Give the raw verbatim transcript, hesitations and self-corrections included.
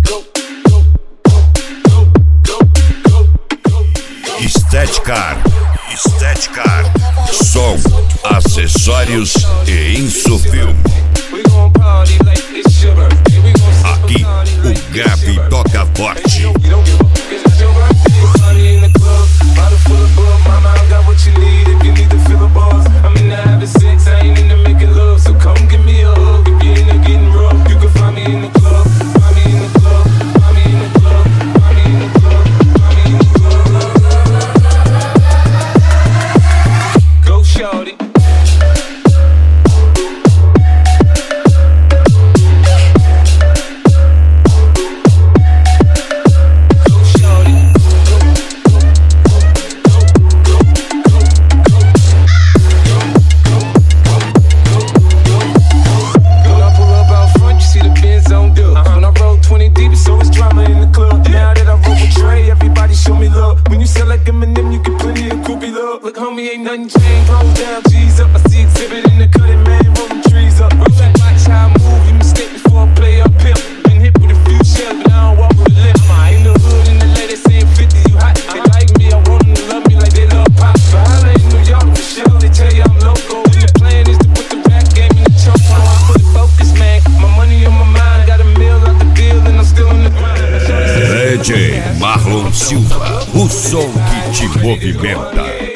Estética, Estética, som, acessórios e Insufilme. Aqui o grave toca forte. Look, homie, ain't nothing changed. Roll down, G's up. I see exhibit in the cutting, man. Rolling trees up. Roll back, watch how I move. You mistake before I play up pimp. Been hit with a few shells, but I don't walk with a limp. In the hood, in the lady saying fifty, you hot. They like me, I want them to love me like they love pop. But I in New York for sure. They tell you I'm local. The plan is to put the rap game in the choke. I'm fully focused, man. My money on my mind. Got a meal out the deal, and I'm still in the grind. D J Marlon Silva, o som que te movimenta.